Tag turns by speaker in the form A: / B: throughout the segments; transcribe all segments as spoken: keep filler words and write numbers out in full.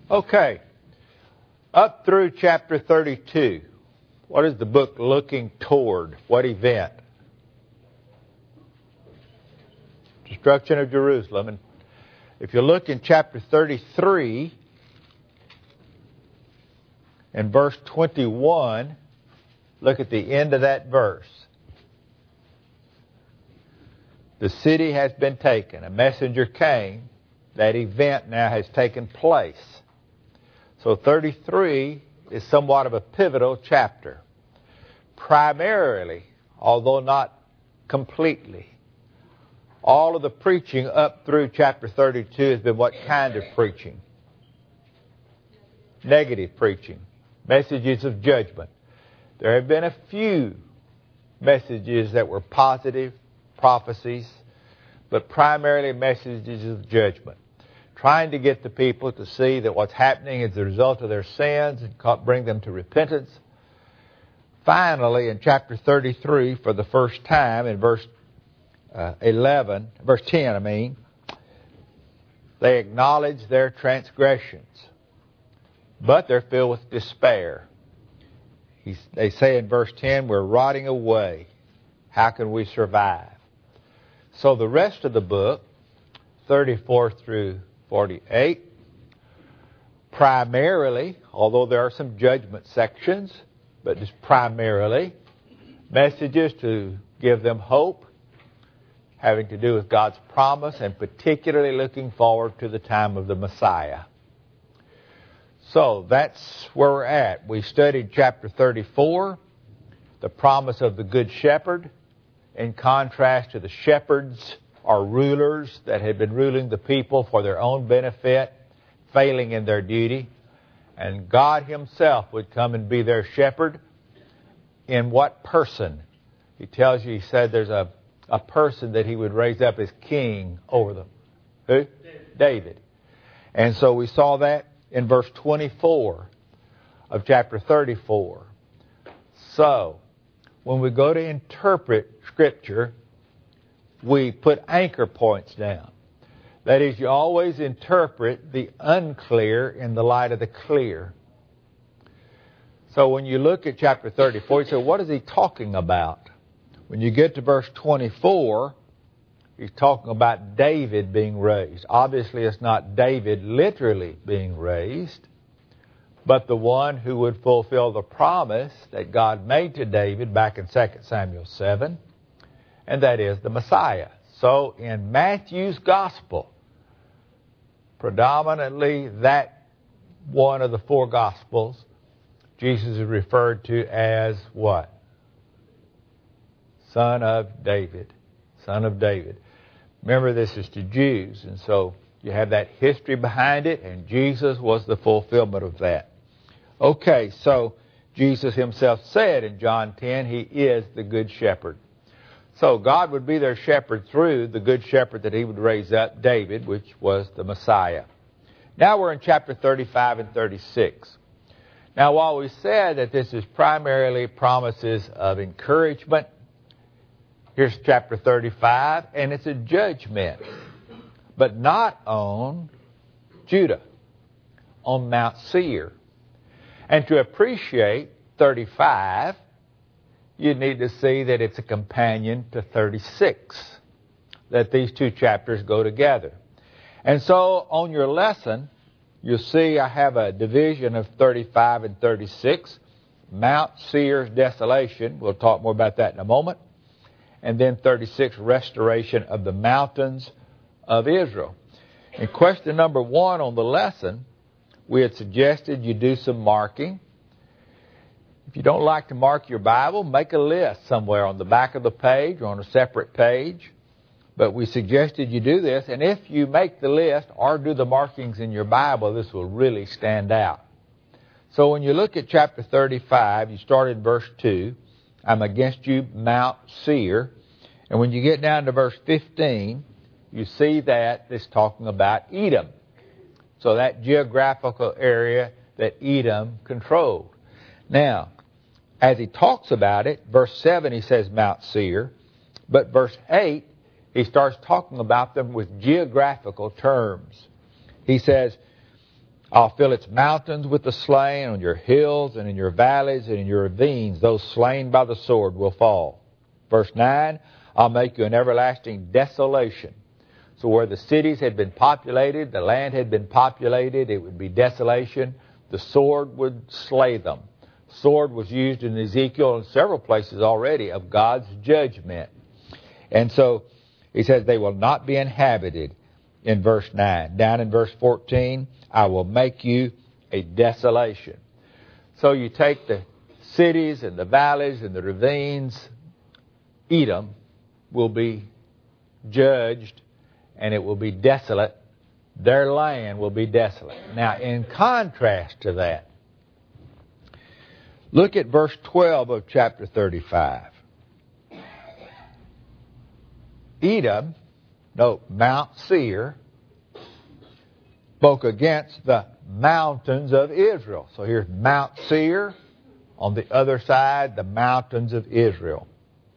A: Okay. Up through chapter thirty-two, what is the book looking toward? What event? Destruction of Jerusalem. And if you look in chapter thirty-three and verse twenty-one, look at the end of that verse. The city has been taken. A messenger came. That event now has taken place. So thirty-three is somewhat of a pivotal chapter. Primarily, although not completely, all of the preaching up through chapter thirty-two has been what kind of preaching? Negative preaching. Messages of judgment. There have been a few messages that were positive, prophecies, but primarily messages of judgment. Trying to get the people to see that what's happening is the result of their sins and bring them to repentance. Finally, in chapter thirty-three, for the first time, in verse uh, eleven, verse ten, I mean, they acknowledge their transgressions, but they're filled with despair. He's, they say in verse ten, we're rotting away. How can we survive? So the rest of the book, thirty-four through forty-eight, primarily, although there are some judgment sections, but just primarily messages to give them hope, having to do with God's promise, and particularly looking forward to the time of the Messiah. So that's where we're at. We studied chapter thirty-four, the promise of the Good Shepherd, in contrast to the shepherds or rulers that had been ruling the people for their own benefit, failing in their duty. And God Himself would come and be their shepherd. In what person? He tells you, He said there's a, a person that He would raise up as king over them. Who? David. David. And so we saw that in verse twenty-four of chapter thirty-four. So, when we go to interpret Scripture, we put anchor points down. That is, you always interpret the unclear in the light of the clear. So when you look at chapter thirty-four, you say, what is he talking about? When you get to verse twenty-four, he's talking about David being raised. Obviously, it's not David literally being raised, but the one who would fulfill the promise that God made to David back in Second Samuel seven, and that is the Messiah. So in Matthew's Gospel, predominantly that one of the four Gospels, Jesus is referred to as what? Son of David. Son of David. Remember, this is to Jews, and so you have that history behind it, and Jesus was the fulfillment of that. Okay, so Jesus Himself said in John ten, He is the Good Shepherd. So God would be their shepherd through the Good Shepherd that He would raise up, David, which was the Messiah. Now we're in chapter thirty-five and thirty-six. Now, while we said that this is primarily promises of encouragement, here's chapter thirty-five, and it's a judgment, but not on Judah, on Mount Seir. And to appreciate thirty-five, you need to see that it's a companion to thirty-six, that these two chapters go together. And so on your lesson, you'll see I have a division of thirty-five and thirty-six. Mount Seir's desolation, we'll talk more about that in a moment. And then thirty-six, restoration of the mountains of Israel. In question number one on the lesson, we had suggested you do some marking. If you don't like to mark your Bible, make a list somewhere on the back of the page or on a separate page. But we suggested you do this, and if you make the list or do the markings in your Bible, this will really stand out. So when you look at chapter thirty-five, you start in verse two, I'm against you, Mount Seir. And when you get down to verse fifteen, you see that it's talking about Edom. So that geographical area that Edom controlled. Now, as he talks about it, verse seven he says Mount Seir, but verse eight he starts talking about them with geographical terms. He says, I'll fill its mountains with the slain. On your hills and in your valleys and in your ravines, those slain by the sword will fall. Verse nine, I'll make you an everlasting desolation. So where the cities had been populated, the land had been populated, it would be desolation. The sword would slay them. Sword was used in Ezekiel in several places already of God's judgment. And so he says they will not be inhabited in verse nine. Down in verse fourteen, I will make you a desolation. So you take the cities and the valleys and the ravines, Edom will be judged and it will be desolate. Their land will be desolate. Now, in contrast to that, look at verse twelve of chapter thirty-five. Edom, no, Mount Seir, spoke against the mountains of Israel. So here's Mount Seir. On the other side, the mountains of Israel.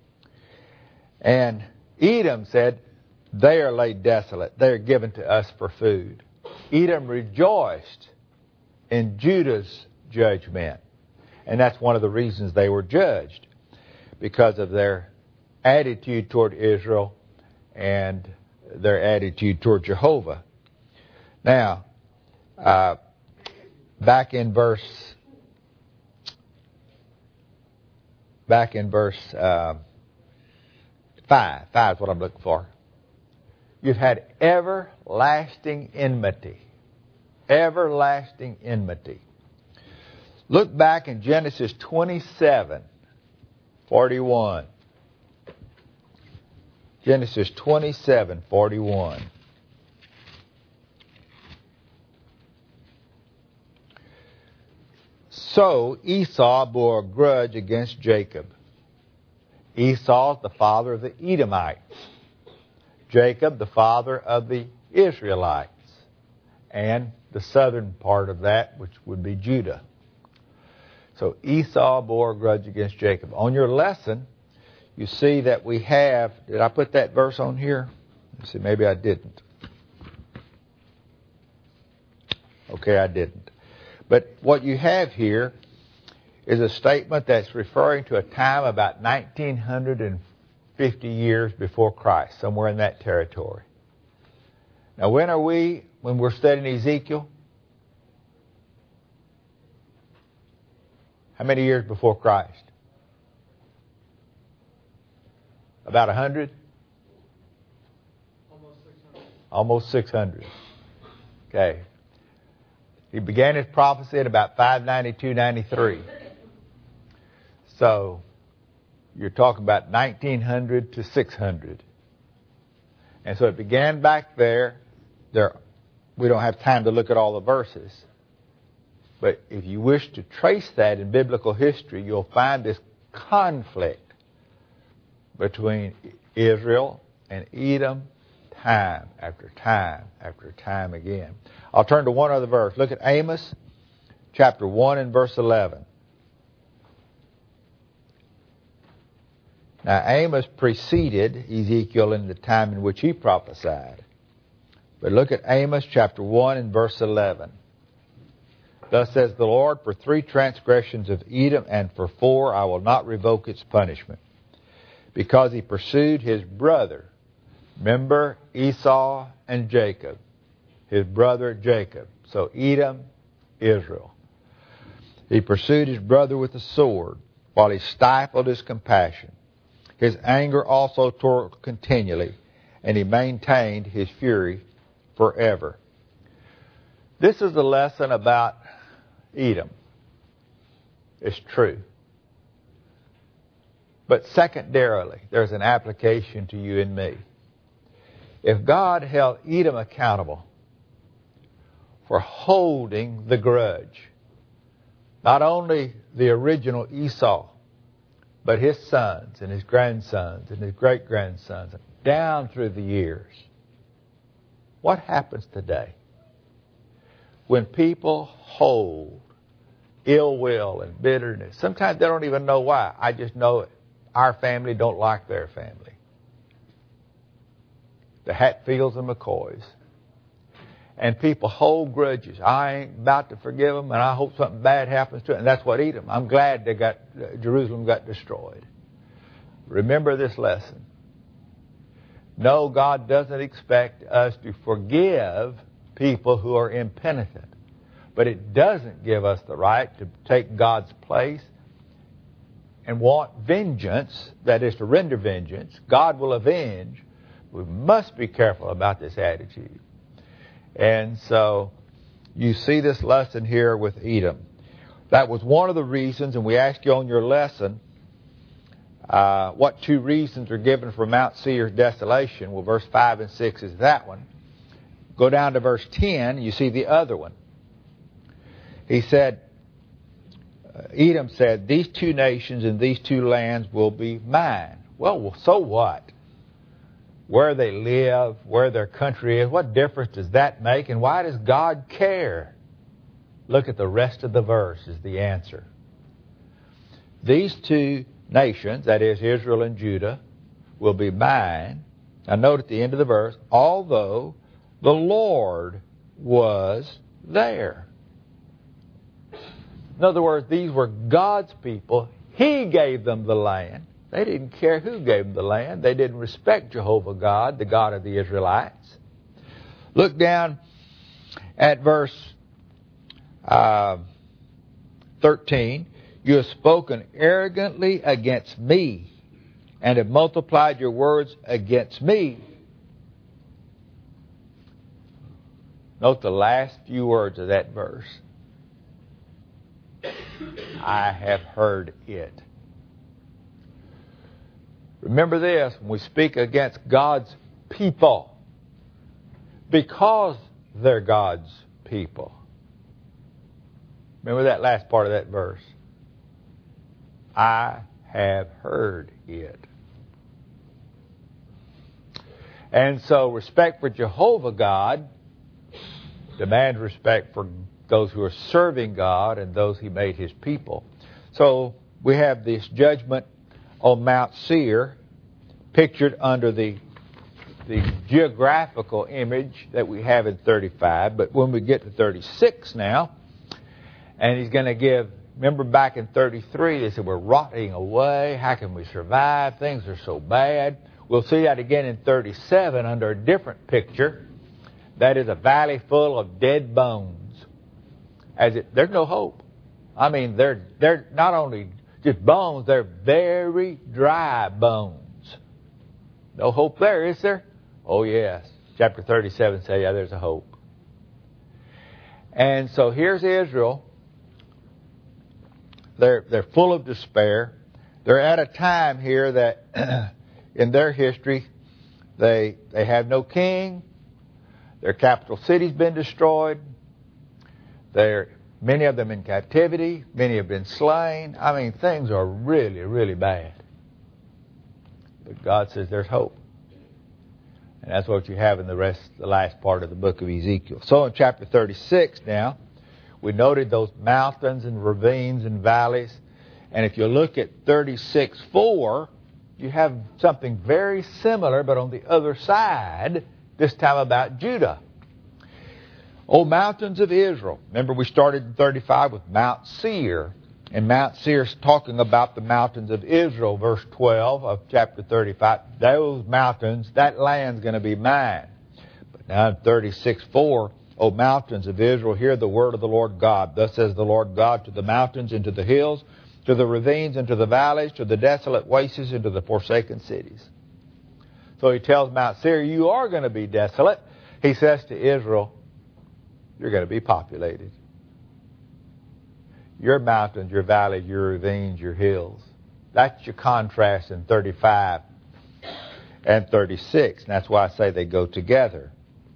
A: And Edom said, they are laid desolate. They are given to us for food. Edom rejoiced in Judah's judgment. And that's one of the reasons they were judged, because of their attitude toward Israel and their attitude toward Jehovah. Now, uh, back in verse, back in verse uh, five, five is what I'm looking for. You've had everlasting enmity, everlasting enmity. Look back in Genesis twenty-seven, forty-one. Genesis twenty-seven, forty-one. So Esau bore a grudge against Jacob. Esau is the father of the Edomites. Jacob, the father of the Israelites. And the southern part of that, which would be Judah. So Esau bore a grudge against Jacob. On your lesson, you see that we have, did I put that verse on here? Let's see, maybe I didn't. Okay, I didn't. But what you have here is a statement that's referring to a time about nineteen fifty years before Christ, somewhere in that territory. Now, when are we, when we're studying Ezekiel? How many years before Christ? About a hundred?
B: Almost six hundred.
A: Almost six hundred. Okay. He began his prophecy at about five ninety-two, ninety-three. So, you're talking about nineteen hundred to six hundred. And so it began back there. There, we don't have time to look at all the verses. But if you wish to trace that in biblical history, you'll find this conflict between Israel and Edom time after time after time again. I'll turn to one other verse. Look at Amos chapter one and verse eleven. Now, Amos preceded Ezekiel in the time in which he prophesied. But look at Amos chapter one and verse eleven. Thus says the Lord, for three transgressions of Edom and for four I will not revoke its punishment. Because he pursued his brother. Remember Esau and Jacob. His brother Jacob. So Edom, Israel. He pursued his brother with a sword while he stifled his compassion. His anger also tore continually, and he maintained his fury forever. This is a lesson about Edom. It's true. But secondarily, there's an application to you and me. If God held Edom accountable for holding the grudge, not only the original Esau, but his sons and his grandsons and his great-grandsons, down through the years. What happens today? When people hold ill will and bitterness, sometimes they don't even know why. I just know it. Our family don't like their family. The Hatfields and McCoys. And people hold grudges. I ain't about to forgive them, and I hope something bad happens to it. And that's what Edom. I'm glad they got uh, Jerusalem got destroyed. Remember this lesson. No, God doesn't expect us to forgive people who are impenitent. But it doesn't give us the right to take God's place and want vengeance, that is to render vengeance. God will avenge. We must be careful about this attitude. And so you see this lesson here with Edom. That was one of the reasons, and we asked you on your lesson, uh, what two reasons are given for Mount Seir's desolation. Well, verse five and six is that one. Go down to verse ten, you see the other one. He said, uh, Edom said, these two nations and these two lands will be mine. Well, so what? Where they live, where their country is, what difference does that make? And why does God care? Look at the rest of the verse is the answer. These two nations, that is Israel and Judah, will be mine. Now note at the end of the verse, although the Lord was there. In other words, these were God's people. He gave them the land. They didn't care who gave them the land. They didn't respect Jehovah God, the God of the Israelites. Look down at verse uh, thirteen. You have spoken arrogantly against me and have multiplied your words against me. Note the last few words of that verse. I have heard it. Remember this, when we speak against God's people, because they're God's people. Remember that last part of that verse. I have heard it. And so respect for Jehovah God demands respect for those who are serving God and those He made His people. So we have this judgment on Mount Seir, pictured under the the geographical image that we have in thirty-five. But when we get to thirty-six now, and He's going to give, remember back in thirty-three, they said, we're rotting away. How can we survive? Things are so bad. We'll see that again in thirty-seven under a different picture. That is a valley full of dead bones. As it, there's no hope. I mean, they're they're not only just bones, they're very dry bones. No hope there, is there? Oh, yes. Chapter thirty-seven says, yeah, there's a hope. And so here's Israel. They're, they're full of despair. They're at a time here that in their history, they, they have no king. Their capital city's been destroyed. They're, many of them in captivity. Many have been slain. I mean, things are really, really bad. But God says there's hope. And that's what you have in the rest, the last part of the book of Ezekiel. So in chapter thirty-six now, we noted those mountains and ravines and valleys. And if you look at thirty-six four, you have something very similar, but on the other side, this time about Judah. O mountains of Israel. Remember we started in thirty-five with Mount Seir. And Mount Seir is talking about the mountains of Israel, verse twelve of chapter thirty-five. Those mountains, that land's going to be mine. But now in thirty-six four, O mountains of Israel, hear the word of the Lord God. Thus says the Lord God to the mountains and to the hills, to the ravines and to the valleys, to the desolate wastes and to the forsaken cities. So he tells Mount Seir, you are going to be desolate. He says to Israel, you're going to be populated. Your mountains, your valleys, your ravines, your hills. That's your contrast in thirty-five and thirty-six. And that's why I say they go together.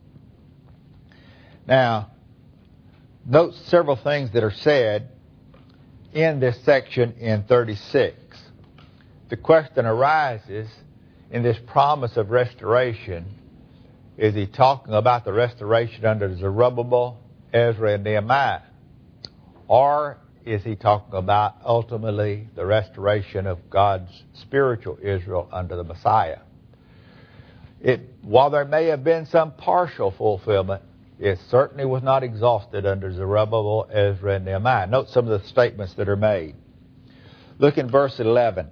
A: Now, note several things that are said in this section in thirty-six. The question arises, in this promise of restoration, is he talking about the restoration under Zerubbabel, Ezra, and Nehemiah? Or is he talking about ultimately the restoration of God's spiritual Israel under the Messiah? It, while there may have been some partial fulfillment, It certainly was not exhausted under Zerubbabel, Ezra, and Nehemiah. Note some of the statements that are made. Look in verse eleven.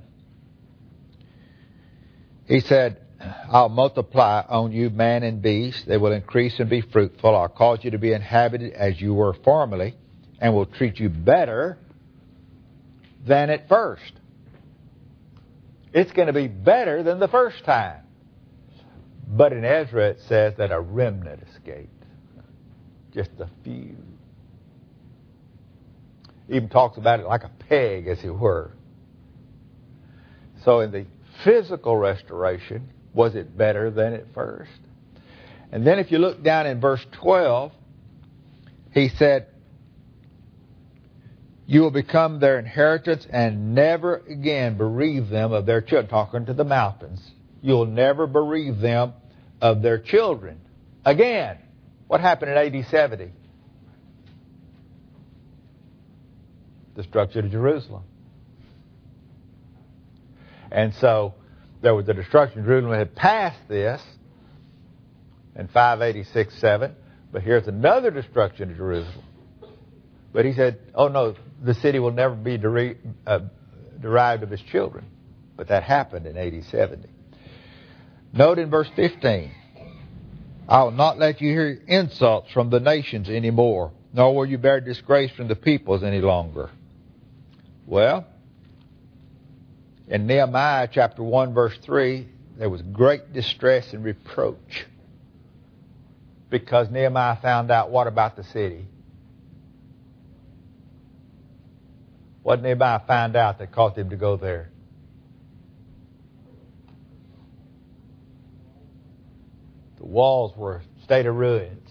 A: He said, I'll multiply on you man and beast. They will increase and be fruitful. I'll cause you to be inhabited as you were formerly, and will treat you better than at first. It's going to be better than the first time. But in Ezra it says that a remnant escaped. Just a few. Even talks about it like a peg, as it were. So in the physical restoration, was it better than at first? And then if you look down in verse twelve, he said, you will become their inheritance and never again bereave them of their children. Talking to the mountains. You'll never bereave them of their children. Again, what happened in A D seventy? Destruction of Jerusalem. And so there was the destruction of Jerusalem had passed this in five eighty-six seven, but here's another destruction of Jerusalem. But he said, oh no, the city will never be deri- uh, derived of his children. But that happened in A D seventy. Note in verse fifteen, I will not let you hear insults from the nations anymore, nor will you bear disgrace from the peoples any longer. Well, in Nehemiah chapter one verse three, there was great distress and reproach because Nehemiah found out what about the city? What did Nehemiah find out that caused him to go there? The walls were a state of ruins.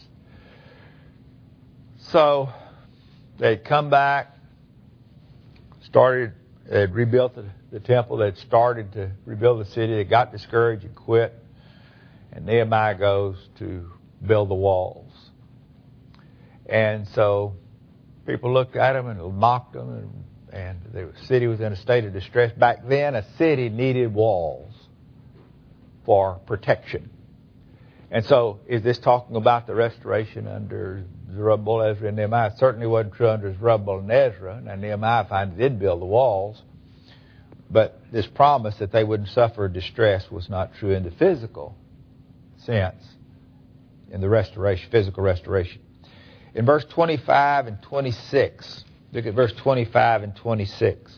A: So they'd come back, started, they'd rebuilt the, the temple, they'd started to rebuild the city, they got discouraged and quit. And Nehemiah goes to build the walls. And so people looked at him and mocked him, and, and the city was in a state of distress. Back then, a city needed walls for protection. And so, is this talking about the restoration under Zerubbabel, Ezra, and Nehemiah? It certainly wasn't true under Zerubbabel and Ezra. And Nehemiah finally did build the walls. But this promise that they wouldn't suffer distress was not true in the physical sense, in the restoration, physical restoration. In verse twenty-five and twenty-six, look at verse twenty-five and twenty-six.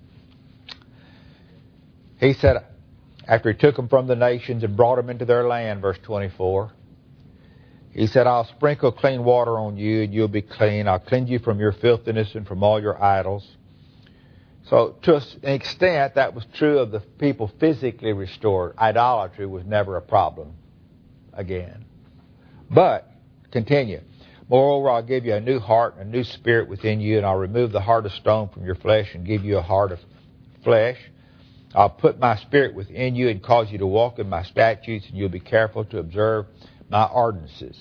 A: He said, after he took them from the nations and brought them into their land, verse twenty-four, he said, I'll sprinkle clean water on you and you'll be clean. I'll cleanse you from your filthiness and from all your idols. So to an extent, that was true of the people physically restored. Idolatry was never a problem again. But, continue. Moreover, I'll give you a new heart and a new spirit within you, and I'll remove the heart of stone from your flesh and give you a heart of flesh. I'll put my spirit within you and cause you to walk in my statutes, and you'll be careful to observe my ordinances.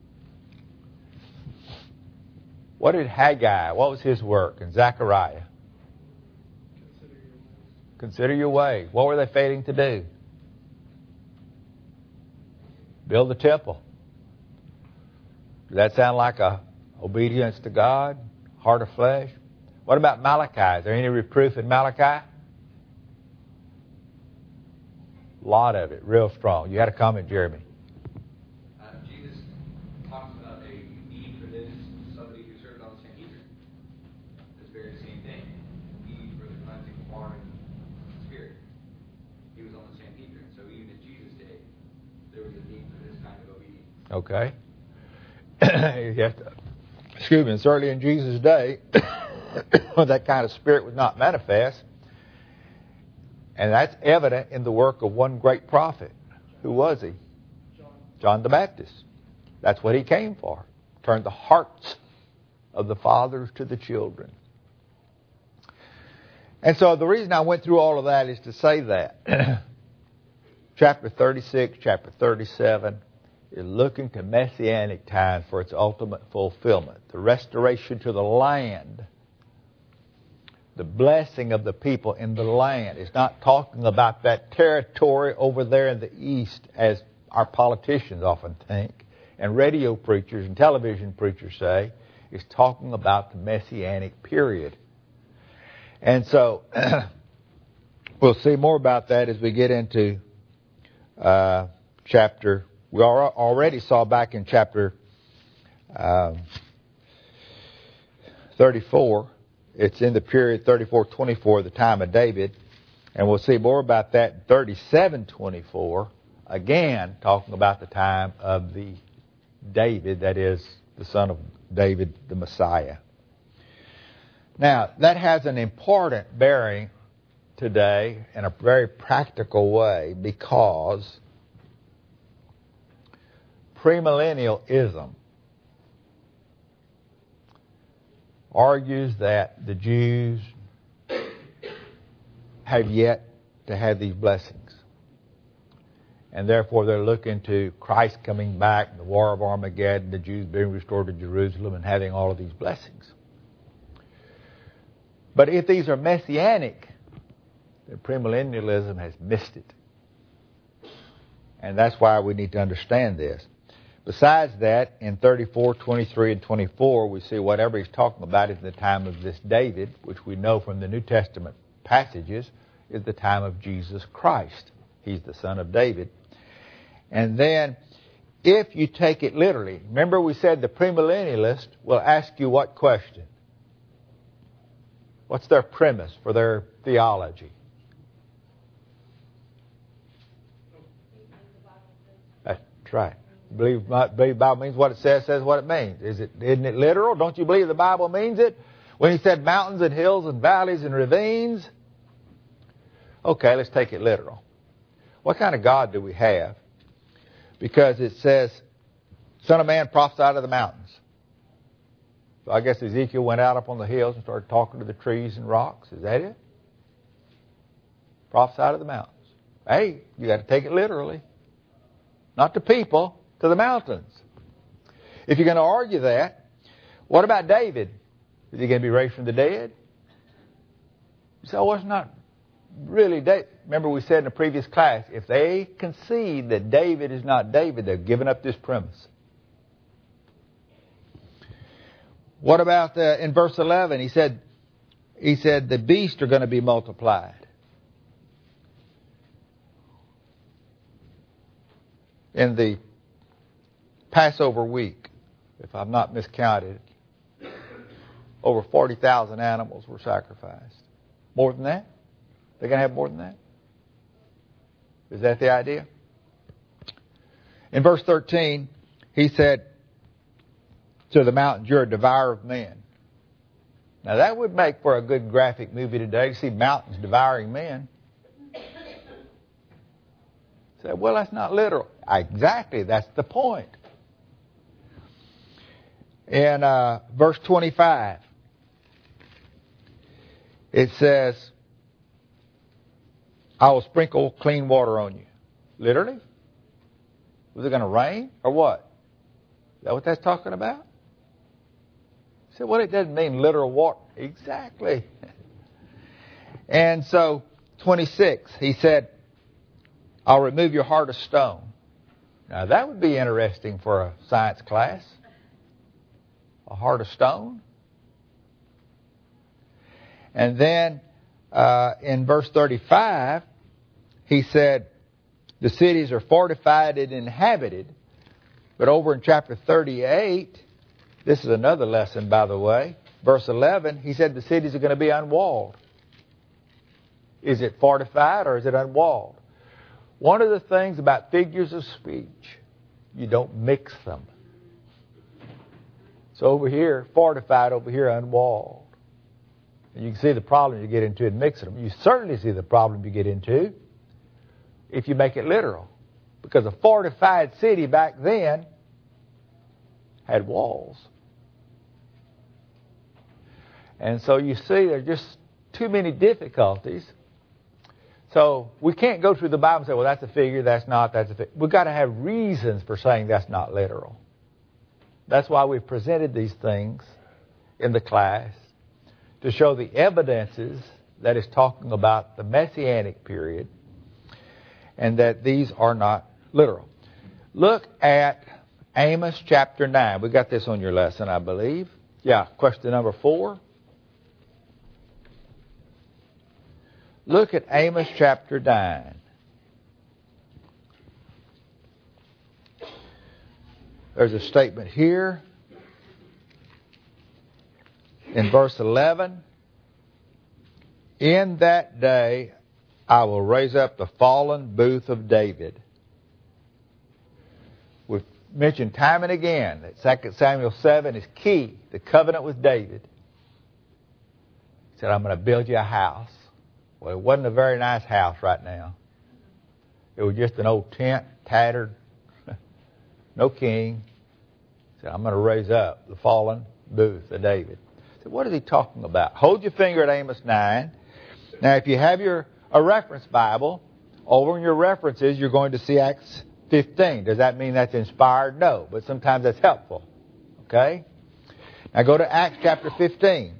A: What did Haggai, what was his work? And Zechariah? Consider your way. What were they failing to do? Build the temple. Does that sound like a obedience to God? Heart of flesh? What about Malachi? Is there any reproof in Malachi? A lot of it, real strong. You had a comment, Jeremy.
B: Uh, Jesus talks about a need for this, somebody who served on the Sanhedrin. This very same thing. Need for the cleansing of water and spirit. He was on the Sanhedrin, so even in Jesus' day, there was a need for this kind of obedience.
A: Okay. You have to, excuse me, certainly in Jesus' day, that kind of spirit was not manifest. And that's evident in the work of one great prophet. Who was he?
C: John.
A: John the Baptist. That's what he came for. Turn the hearts of the fathers to the children. And so the reason I went through all of that is to say that. Chapter thirty-six, chapter thirty-seven is looking to Messianic times for its ultimate fulfillment. The restoration to the land. The blessing of the people in the land. It's not talking about that territory over there in the east as our politicians often think. and radio preachers and television preachers say is talking about the Messianic period. And so we'll see more about that as we get into uh, chapter. We already saw back in chapter um, thirty-four. It's in the period thirty-four twenty-four, the time of David. And we'll see more about that in thirty-seven twenty-four, again talking about the time of the David, that is, the son of David, the Messiah. Now, that has an important bearing today in a very practical way, because premillennialism argues that the Jews have yet to have these blessings. And therefore they're looking to Christ coming back, the war of Armageddon, the Jews being restored to Jerusalem and having all of these blessings. But if these are messianic, then premillennialism has missed it. And that's why we need to understand this. Besides that, in thirty-four, twenty-three, and twenty-four, we see whatever he's talking about is the time of this David, which we know from the New Testament passages is the time of Jesus Christ. He's the son of David. And then, if you take it literally, remember we said the premillennialist will ask you what question? What's their premise for their theology? That's right. Believe, believe the Bible means what it says, says what it means. Is it, isn't it literal? Don't you believe the Bible means it? When he said mountains and hills and valleys and ravines? Okay, let's take it literal. What kind of God do we have? Because it says, Son of Man prophesied of the mountains. So I guess Ezekiel went out up on the hills and started talking to the trees and rocks. Is that it? Prophesied of the mountains. Hey, you got to take it literally. Not to people, to the mountains. If you're going to argue that, what about David? Is he going to be raised from the dead? You say, oh, it's not really David. Remember we said in a previous class, if they concede that David is not David, they've given up this premise. What about the, in verse eleven? He said, he said the beasts are going to be multiplied. In the Passover week, if I'm not miscounted, over forty thousand animals were sacrificed. More than that? They're going to have more than that? Is that the idea? In verse thirteen, he said to the mountains, you're a devourer of men. Now that would make for a good graphic movie today. You see mountains devouring men. Say, well, that's not literal. Exactly, that's the point. In uh, verse twenty-five, it says, I will sprinkle clean water on you. Literally? Was it going to rain or what? Is that what that's talking about? You say, well, it doesn't mean literal water. Exactly. And so, twenty-six, he said, I'll remove your heart of stone. Now that would be interesting for a science class. A heart of stone. And then uh, in verse thirty-five, he said, the cities are fortified and inhabited. But over in chapter thirty-eight, this is another lesson, by the way. Verse eleven, he said the cities are going to be unwalled. Is it fortified or is it unwalled? One of the things about figures of speech, you don't mix them. So over here, fortified, over here, unwalled. And you can see the problem you get into in mixing them. You certainly see the problem you get into if you make it literal. Because a fortified city back then had walls. And so you see there's just too many difficulties. So we can't go through the Bible and say, well, that's a figure, that's not, that's a figure. We've got to have reasons for saying that's not literal. That's why we've presented these things in the class, to show the evidences that is talking about the Messianic period and that these are not literal. Look at Amos chapter nine. We got this on your lesson, I believe. Yeah, question number four. Look at Amos chapter nine. There's a statement here in verse eleven. In that day I will raise up the fallen booth of David. We've mentioned time and again that Second Samuel seven is key. The covenant with David. He said, I'm going to build you a house. Well, it wasn't a very nice house right now. It was just an old tent, tattered, no king. He said, I'm going to raise up the fallen booth of David. I said, what is he talking about? Hold your finger at Amos nine. Now, if you have your a reference Bible, over in your references, you're going to see Acts fifteen. Does that mean that's inspired? No, but sometimes that's helpful. Okay? Now go to Acts chapter fifteen.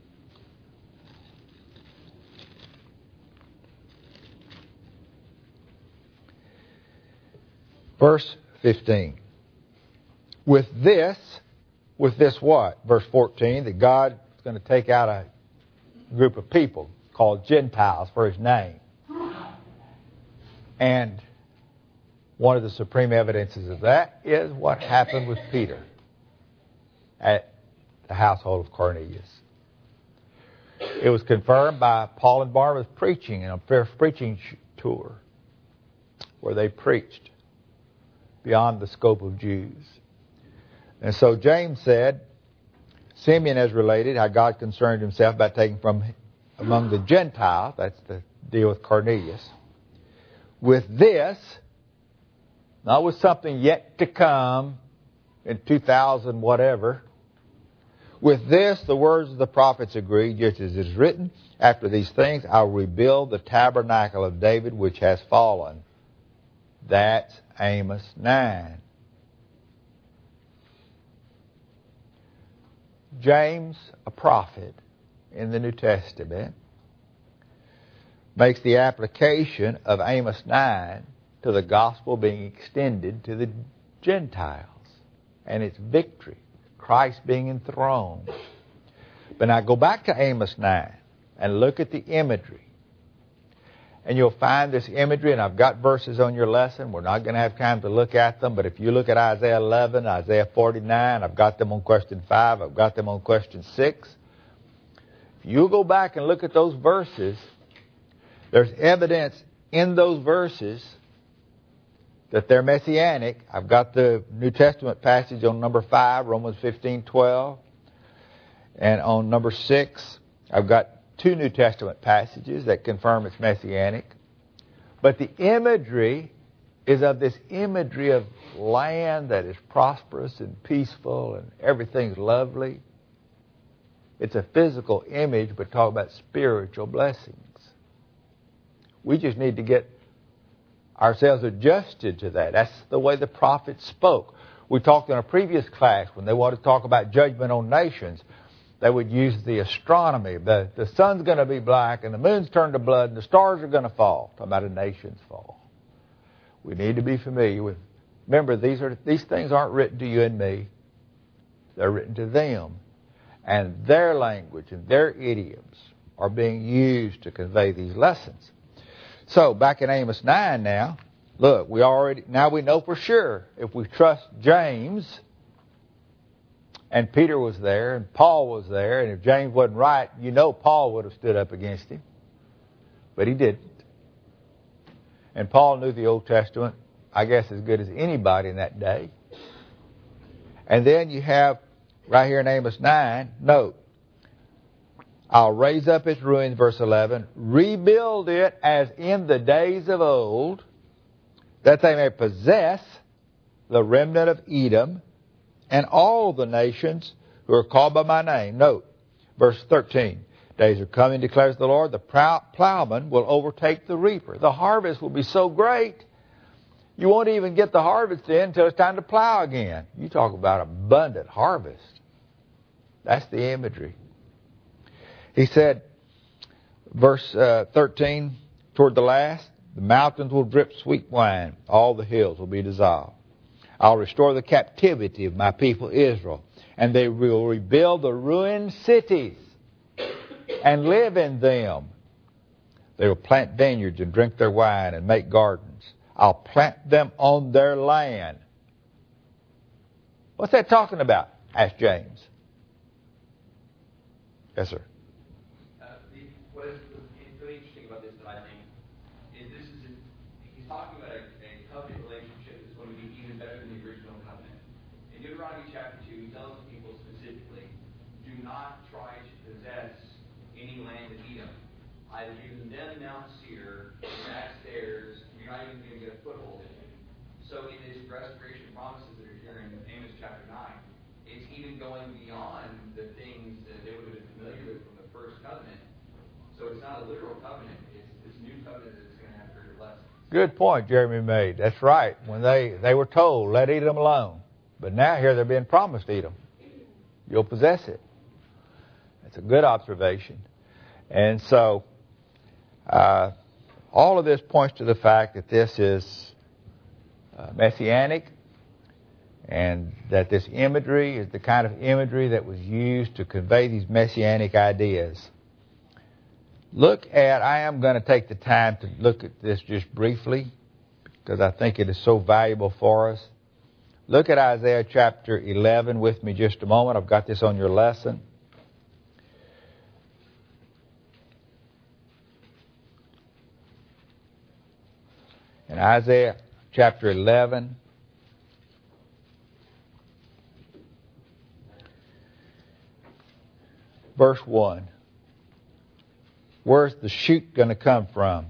A: Verse fifteen. With this, with this what? Verse fourteen, that God is going to take out a group of people called Gentiles for His name. And one of the supreme evidences of that is what happened with Peter at the household of Cornelius. It was confirmed by Paul and Barnabas preaching in a first preaching tour where they preached beyond the scope of Jews. And so James said, Simeon has related how God concerned Himself about taking from among the Gentiles, that's the deal with Cornelius, with this, not with something yet to come in two thousand whatever. With this, the words of the prophets agree, just as it is written, after these things I'll rebuild the tabernacle of David which has fallen. That's Amos nine. James, a prophet in the New Testament, makes the application of Amos nine to the gospel being extended to the Gentiles and its victory, Christ being enthroned. But now go back to Amos nine and look at the imagery. And you'll find this imagery, and I've got verses on your lesson. We're not going to have time to look at them, but if you look at Isaiah eleven, Isaiah forty-nine, I've got them on question five, I've got them on question six. If you go back and look at those verses, there's evidence in those verses that they're messianic. I've got the New Testament passage on number five, Romans fifteen twelve. And on number six, I've got two New Testament passages that confirm it's messianic. But the imagery is of this imagery of land that is prosperous and peaceful and everything's lovely. It's a physical image, but talk about spiritual blessings. We just need to get ourselves adjusted to that. That's the way the prophets spoke. We talked in a previous class when they wanted to talk about judgment on nations. They would use the astronomy. The, the sun's going to be black and the moon's turned to blood and the stars are going to fall. Talking about a nation's fall. We need to be familiar with. Remember, these are these things aren't written to you and me. They're written to them. And their language and their idioms are being used to convey these lessons. So, back in Amos nine now, look, we already now we know for sure if we trust James, and Peter was there, and Paul was there, and if James wasn't right, you know Paul would have stood up against him. But he didn't. And Paul knew the Old Testament, I guess, as good as anybody in that day. And then you have, right here in Amos nine, note, I'll raise up its ruins, verse eleven, rebuild it as in the days of old, that they may possess the remnant of Edom and all the nations who are called by my name. Note, verse thirteen, days are coming, declares the Lord, the plowman will overtake the reaper. The harvest will be so great, you won't even get the harvest in until it's time to plow again. You talk about abundant harvest. That's the imagery. He said, verse uh, thirteen, toward the last, the mountains will drip sweet wine, all the hills will be dissolved. I'll restore the captivity of my people Israel. And they will rebuild the ruined cities and live in them. They will plant vineyards and drink their wine and make gardens. I'll plant them on their land. What's that talking about? Asked James. Yes, sir.
B: Uh, the, what is really interesting about this that I think is this is a, he's talking about a, a covenant relationship that's going to be even better than the original covenant. In Deuteronomy chapter two, he tells the people specifically, do not try to possess any land of Edom. Either give them Mount Seir, that's theirs, you're not even going to get a foothold in it. So in his restoration promises that are here in Amos chapter nine, it's even going beyond the things that they would have been familiar with from the first covenant. So it's not a literal covenant. It's this new covenant that's going to have greater blessings.
A: Good point Jeremy made. That's right. When they, they were told, let Edom alone. But now here they're being promised Edom. You'll possess it. That's a good observation. And so, uh, all of this points to the fact that this is uh, messianic, and that this imagery is the kind of imagery that was used to convey these messianic ideas. Look at, I am going to take the time to look at this just briefly, because I think it is so valuable for us. Look at Isaiah chapter eleven with me just a moment. I've got this on your lesson. In Isaiah chapter eleven, verse one. Where's the shoot going to come from?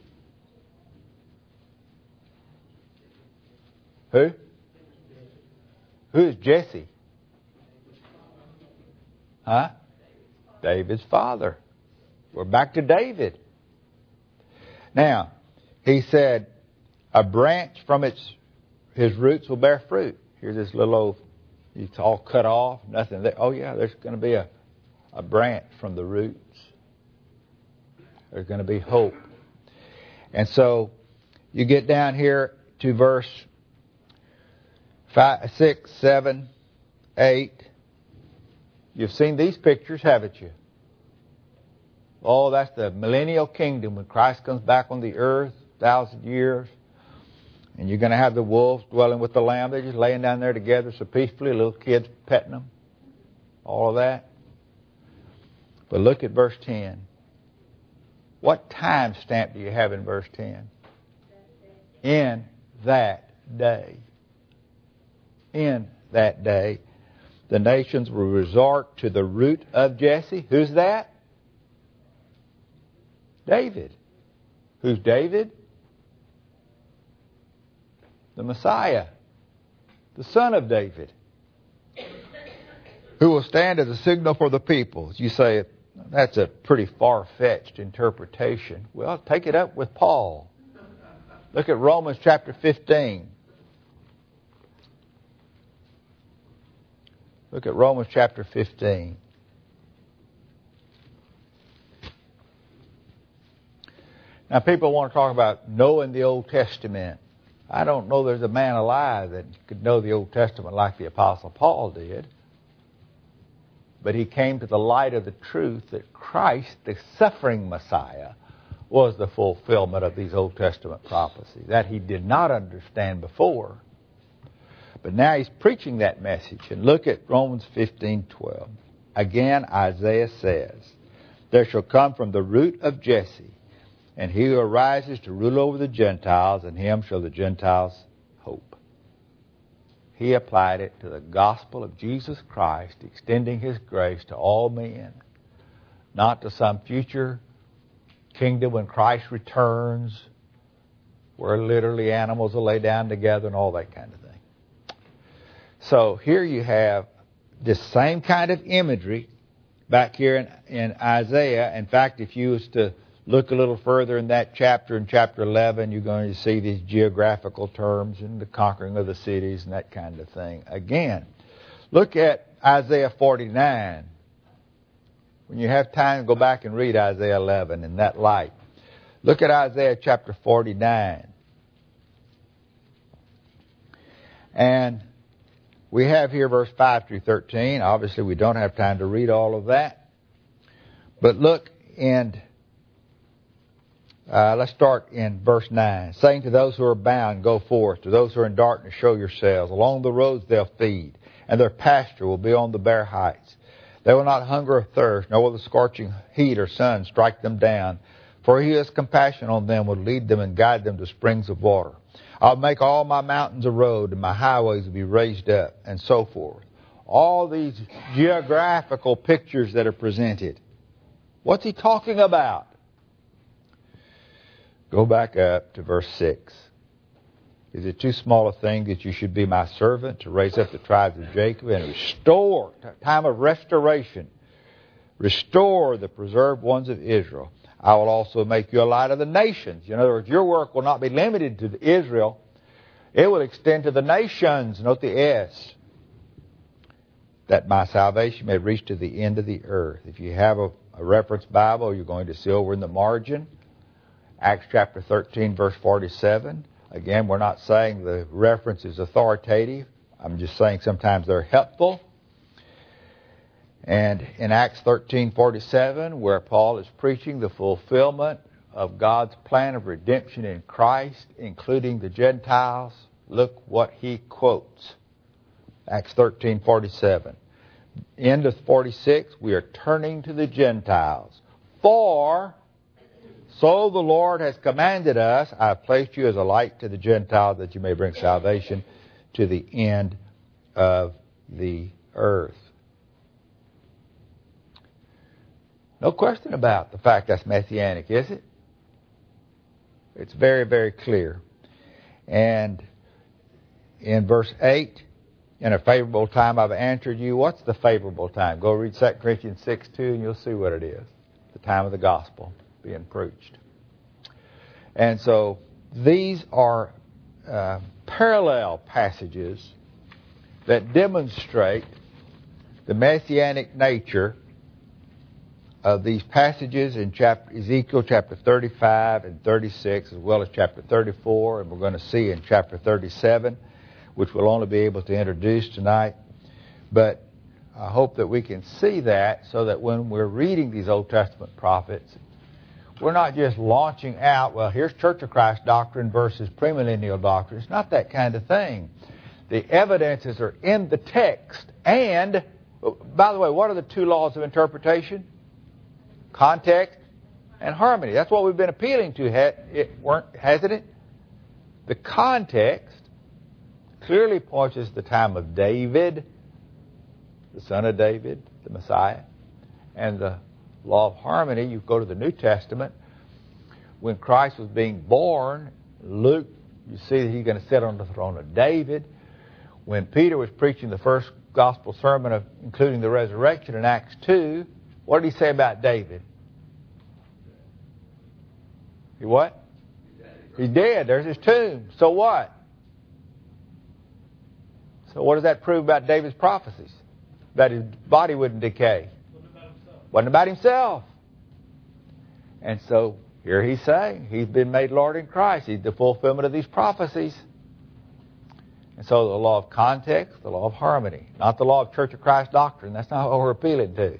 A: Who? Who is Jesse? Huh? David's father. We're back to David. Now, he said, a branch from its his roots will bear fruit. Here's this little old, it's all cut off, nothing there. Oh yeah, there's going to be a, a branch from the roots. There's going to be hope. And so you get down here to verse five, six, seven, eight. You've seen these pictures, haven't you? Oh, that's the millennial kingdom when Christ comes back on the earth, thousand years. And you're going to have the wolves dwelling with the lamb. They're just laying down there together so peacefully, little kids petting them. All of that. But look at verse ten. What time stamp do you have in verse ten? In that day. In that day, the nations will resort to the root of Jesse. Who's that? David. Who's David? The Messiah, the son of David, who will stand as a signal for the peoples. You say, that's a pretty far-fetched interpretation. Well, take it up with Paul. Look at Romans chapter fifteen. Look at Romans chapter fifteen. Now, people want to talk about knowing the Old Testament. I don't know there's a man alive that could know the Old Testament like the Apostle Paul did. But he came to the light of the truth that Christ, the suffering Messiah, was the fulfillment of these Old Testament prophecies. That he did not understand before. But now he's preaching that message. And look at Romans fifteen twelve. Again, Isaiah says, there shall come from the root of Jesse, and he who arises to rule over the Gentiles, and him shall the Gentiles hope. He applied it to the gospel of Jesus Christ, extending his grace to all men, not to some future kingdom when Christ returns, where literally animals will lay down together and all that kind of thing. So here you have this same kind of imagery back here in, in Isaiah. In fact, if you was to look a little further in that chapter, in chapter eleven, you're going to see these geographical terms and the conquering of the cities and that kind of thing. Again, look at Isaiah forty-nine. When you have time, go back and read Isaiah eleven in that light. Look at Isaiah chapter forty-nine. And we have here verse five through thirteen. Obviously, we don't have time to read all of that. But look, and uh, let's start in verse nine. Saying to those who are bound, go forth. To those who are in darkness, show yourselves. Along the roads they'll feed, and their pasture will be on the bare heights. They will not hunger or thirst, nor will the scorching heat or sun strike them down. For he who has compassion on them will lead them and guide them to springs of water. I'll make all my mountains a road, and my highways will be raised up, and so forth. All these geographical pictures that are presented. What's he talking about? Go back up to verse six. Is it too small a thing that you should be my servant to raise up the tribes of Jacob and restore, time of restoration, restore the preserved ones of Israel? I will also make you a light of the nations. In other words, your work will not be limited to Israel. It will extend to the nations. Note the S. That my salvation may reach to the end of the earth. If you have a, a reference Bible, you're going to see over in the margin, Acts chapter thirteen, verse forty-seven. Again, we're not saying the reference is authoritative. I'm just saying sometimes they're helpful. And in Acts thirteen forty-seven, where Paul is preaching the fulfillment of God's plan of redemption in Christ, including the Gentiles, look what he quotes. Acts thirteen forty-seven. End of forty-six, we are turning to the Gentiles. For so the Lord has commanded us, I have placed you as a light to the Gentiles, that you may bring salvation to the end of the earth. No question about the fact that's messianic, is it? It's very, very clear. And in verse eight, in a favorable time I've answered you. What's the favorable time? Go read Second Corinthians six two and you'll see what it is. The time of the gospel being preached. And so these are uh, parallel passages that demonstrate the messianic nature of these passages in chapter, Ezekiel chapter thirty-five and thirty-six, as well as chapter thirty-four, and we're going to see in chapter thirty-seven, which we'll only be able to introduce tonight. But I hope that we can see that so that when we're reading these Old Testament prophets, we're not just launching out, well, here's Church of Christ doctrine versus premillennial doctrine. It's not that kind of thing. The evidences are in the text. And, by the way, what are the two laws of interpretation? Context and harmony. That's what we've been appealing to, hasn't it? The context clearly points us to the time of David, the son of David, the Messiah, and the law of harmony. You go to the New Testament. When Christ was being born, Luke, you see that he's going to sit on the throne of David. When Peter was preaching the first gospel sermon, of, including the resurrection in Acts two, what did he say about David? He what? He's dead. There's his tomb. So what? So what does that prove about David's prophecies? That his body wouldn't decay. Wasn't about himself. Wasn't about himself. And so here he's saying he's been made Lord in Christ. He's the fulfillment of these prophecies. And so the law of context, the law of harmony, not the law of Church of Christ doctrine. That's not what we're appealing to.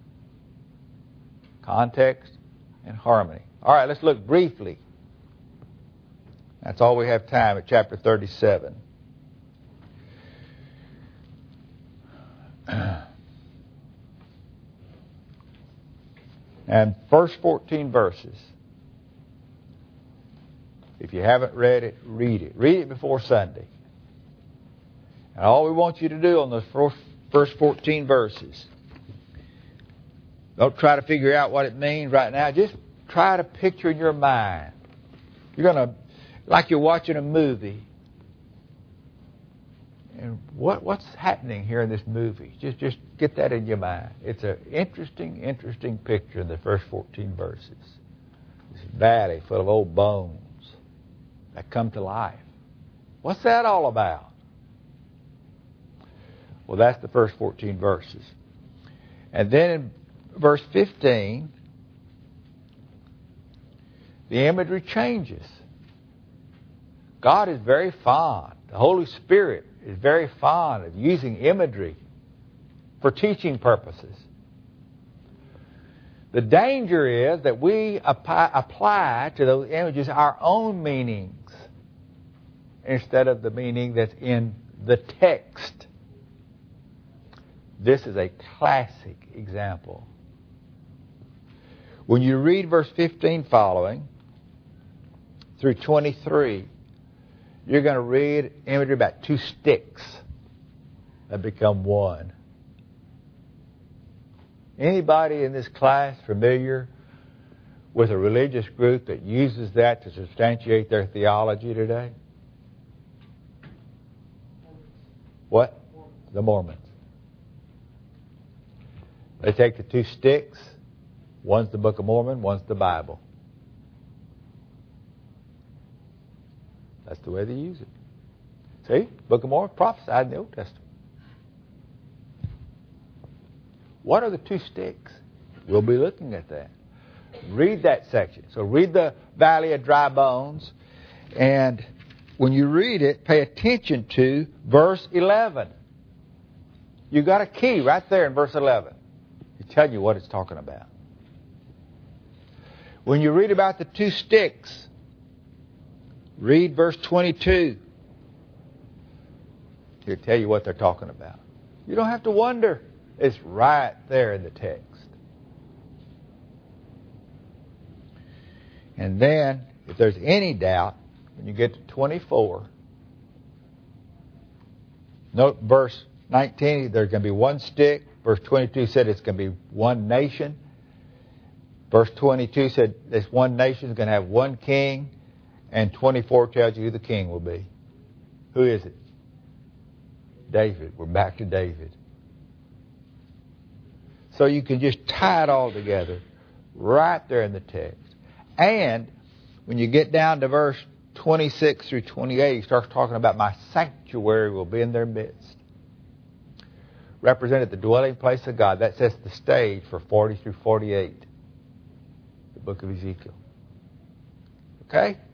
A: Context and harmony. All right, let's look briefly. That's all we have time at chapter thirty-seven. And first fourteen verses. If you haven't read it, read it. Read it before Sunday. And all we want you to do on those first fourteen verses, don't try to figure out what it means right now. Just try to picture in your mind. You're going to, like you're watching a movie. And what what's happening here in this movie? Just just get that in your mind. It's an interesting, interesting picture in the first fourteen verses. This valley full of old bones that come to life. What's that all about? Well, that's the first fourteen verses. And then in verse fifteen, the imagery changes. God is very fond. The Holy Spirit is very fond of using imagery for teaching purposes. The danger is that we apply, apply to those images our own meanings instead of the meaning that's in the text. This is a classic example. When you read verse fifteen following through twenty-three, you're going to read imagery about two sticks that become one. Anybody in this class familiar with a religious group that uses that to substantiate their theology today? What? The Mormons. They take the two sticks. One's the Book of Mormon, one's the Bible. That's the way they use it. See? Book of Mormon prophesied in the Old Testament. What are the two sticks? We'll be looking at that. Read that section. So read the Valley of Dry Bones. And when you read it, pay attention to verse eleven. You got a key right there in verse eleven. It tells you what it's talking about. When you read about the two sticks, read verse twenty-two. It'll tell you what they're talking about. You don't have to wonder. It's right there in the text. And then, if there's any doubt, when you get to twenty-four, note verse nineteen, there's going to be one stick. Verse twenty-two said it's going to be one nation. Verse twenty-two said this one nation is going to have one king. And twenty-four tells you who the king will be. Who is it? David. We're back to David. So you can just tie it all together right there in the text. And when you get down to verse twenty-six through twenty-eight, he starts talking about my sanctuary will be in their midst. Represented the dwelling place of God. That sets the stage for forty through forty-eight. The book of Ezekiel. Okay?